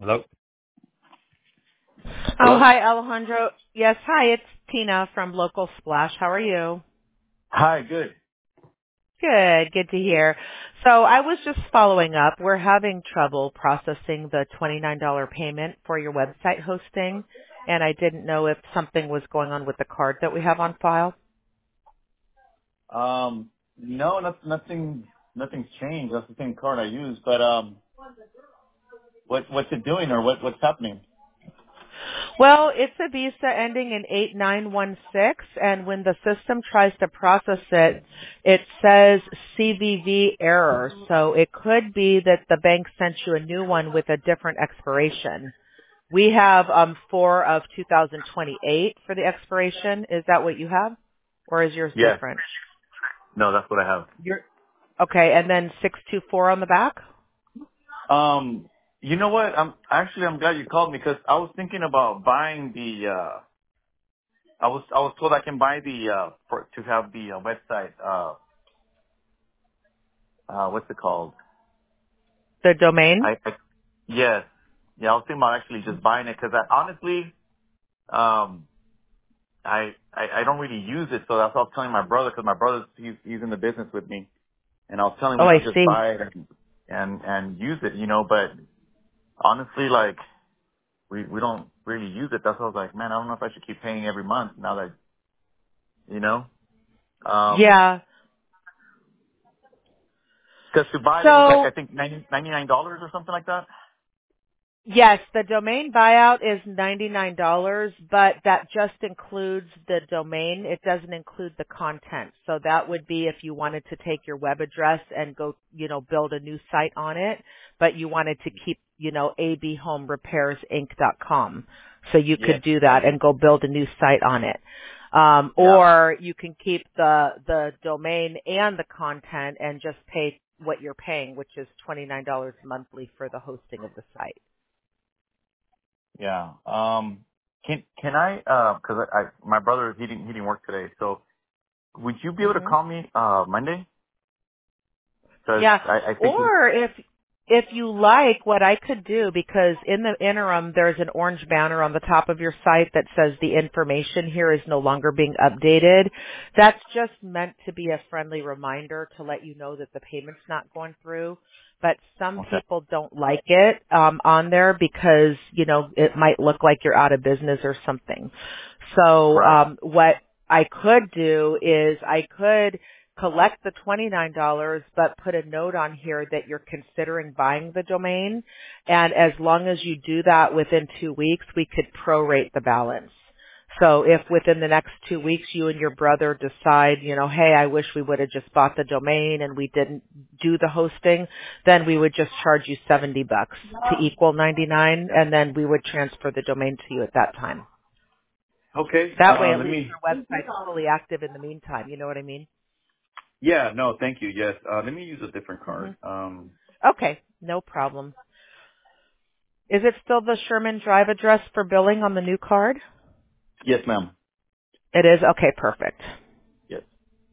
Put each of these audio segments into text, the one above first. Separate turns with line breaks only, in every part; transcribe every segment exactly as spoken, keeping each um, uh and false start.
Hello?
Oh,
Hello?
hi, Alejandro. Yes, hi, it's Tina from Local Splash. How are you?
Hi, good.
Good, good to hear. So I was just following up. We're having trouble processing the twenty-nine dollars payment for your website hosting, and I didn't know if something was going on with the card that we have on file.
Um, no, not, nothing, nothing's changed. That's the same card I use. But um, what what's it doing, or what what's happening?
Well, it's a Visa ending in eight nine one six, and when the system tries to process it, it says C V V error. So it could be that the bank sent you a new one with a different expiration. We have um four of two thousand twenty-eight for the expiration. Is that what you have? Or is yours
Yes.
different?
No, that's what I have.
Your Okay, and then six two four on the back?
Um, you know what? I'm actually I'm glad you called me because I was thinking about buying the. uh I was I was told I can buy the uh for to have the uh, website. Uh, uh, what's it called?
The domain?
I, I yes. Yeah, I was thinking about actually just buying it because I honestly um I, I I don't really use it, so that's what I was telling my brother because my brother's he's he's in the business with me, and I was telling him
Oh,
we
I
should just
see.
buy it and and and use it, you know. But honestly, like we we don't really use it. That's why I was like, man, I don't know if I should keep paying every month now that you know. Um,
Yeah.
because to buy it, it was like
So
I think ninety ninety nine dollars or something like that.
yes, the domain buyout is ninety-nine dollars, but that just includes the domain. It doesn't include the content. So that would be if you wanted to take your web address and go, you know, build a new site on it, but you wanted to keep, you know, a b home repairs inc dot com. So you
Yes.
could do that and go build a new site on it. Um,
Yeah.
or you can keep the, the domain and the content and just pay what you're paying, which is twenty-nine dollars monthly for the hosting of the site.
Yeah. Um, can can I? Uh, because I, I my brother he didn't he didn't work today, so would you be able to
hmm
call me uh Monday? Because
Yeah.
I, I think
Or if if you like, what I could do, because in the interim there's an orange banner on the top of your site that says the information here is no longer being updated. That's just meant to be a friendly reminder to let you know that the payment's not going through. But some
okay.
people don't like it um, on there because, you know, it might look like you're out of business or something. So
Right.
um, what I could do is I could collect the twenty-nine dollars but put a note on here that you're considering buying the domain. And as long as you do that within two weeks, we could prorate the balance. So if within the next two weeks you and your brother decide, you know, hey, I wish we would have just bought the domain and we didn't do the hosting, then we would just charge you seventy bucks to equal ninety-nine, and then we would transfer the domain to you at that time.
Okay.
That way
Uh,
at
let
least
me.
your website's fully active in the meantime. You know what I mean?
Yeah. No. Thank you. Yes. Uh, let me use a different
hmm
card. Um.
Okay, no problem. Is it still the Sherman Drive address for billing on the new card?
Yes, ma'am.
It is? Okay, perfect.
Yes.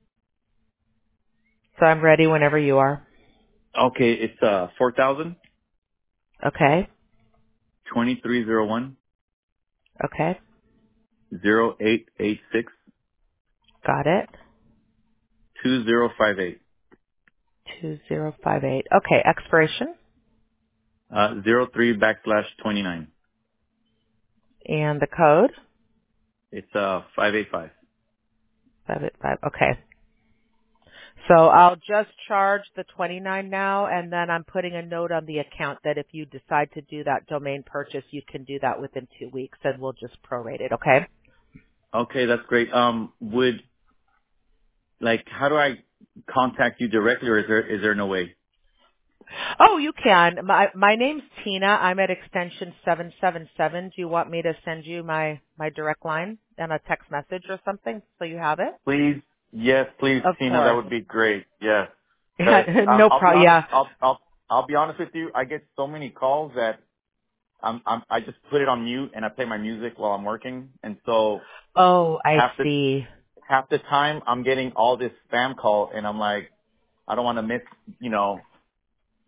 So I'm ready whenever you are.
Okay. It's uh four thousand
Okay,
twenty three zero one
okay,
zero eight eight six
got it.
two zero five eight
two zero five eight. Okay, expiration
uh zero three backslash twenty nine.
and the code.
It's uh five eight five.
five eight five. Okay. So I'll just charge the twenty-nine now, and then I'm putting a note on the account that if you decide to do that domain purchase, you can do that within two weeks, and we'll just prorate it, okay?
Okay, that's great. Um, would like how do I contact you directly, or is there is there no way?
Oh, you can. My my name's Tina. I'm at extension seven seven seven. Do you want me to send you my my direct line and a text message or something so you have it?
Please, yes, please,
Of
Tina, that
course.
would be great. Yes, because
Yeah,
um,
no
I'll be
problem.
honest.
Yeah.
I'll I'll I'll be honest with you. I get so many calls that I'm I'm I just put it on mute and I play my music while I'm working, and so
Oh, I
half the
see.
half the time I'm getting all this spam call, and I'm like, I don't want to miss, you know,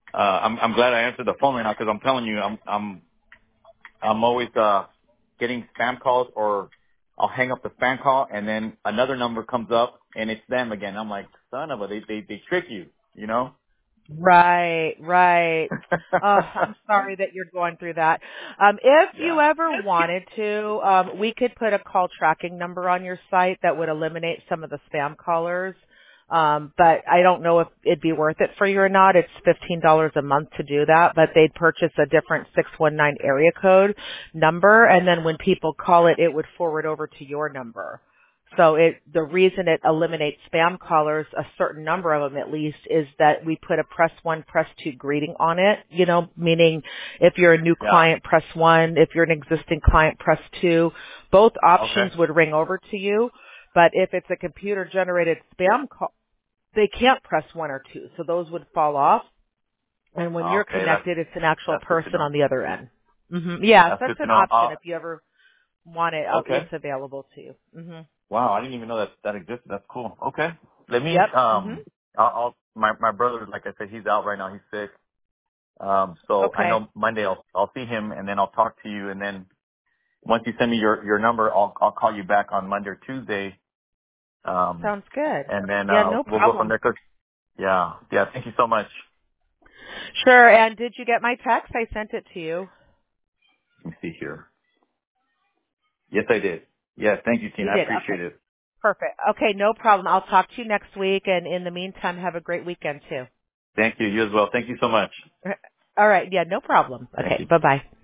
uh, I'm, I'm glad I answered the phone right now because I'm telling you, I'm, I'm, I'm always, uh, getting spam calls or I'll hang up the spam call and then another number comes up and it's them again. I'm like, son of a, they, they, they trick you, you know?
Right, right. Oh, I'm sorry that you're going through that. Um, if you
Yeah.
ever wanted to, um, we could put a call tracking number on your site that would eliminate some of the spam callers. Um, but I don't know if it'd be worth it for you or not. It's fifteen dollars a month to do that, but they'd purchase a different six one nine area code number, and then when people call it, it would forward over to your number. So it, the reason it eliminates spam callers, a certain number of them at least, is that we put a press one, press two greeting on it, you know, meaning if you're a new
Yeah.
client, press one. If you're an existing client, press two. Both
Okay.
options would ring over to you. But if it's a computer generated spam call, they can't press one or two. So those would fall off. And when you're
Okay. That's,
connected, it's an actual
that's good to
person
know.
on the other end. hmm Yeah, so
That's
that's
good to
an
know.
option
Uh,
if you ever want it. uh,
okay.
It's available to you. hmm
Wow. I didn't even know that that existed. That's cool. Okay. Let me,
Yep. hmm
um, I'll, I'll my, my brother, like I said, he's out right now. He's sick. Um, so I
Okay.
know Monday I'll, I'll see him and then I'll talk to you and then once you send me your, your number, I'll, I'll call you back on Monday or Tuesday. Um,
Sounds good.
and then,
Yeah,
uh,
no
we'll go from
problem.
there. 'Cause- yeah. Yeah. Thank you so much.
Sure. And did you get my text? I sent it to you.
Let me see here. Yes, I did. Yes. Thank you, Tina.
You
I
did.
appreciate
Okay.
it.
Perfect. Okay, no problem. I'll talk to you next week. And in the meantime, have a great weekend too.
Thank you. You as well. Thank you so much.
All right. Yeah, no problem.
Thank
Okay.
you.
Bye bye.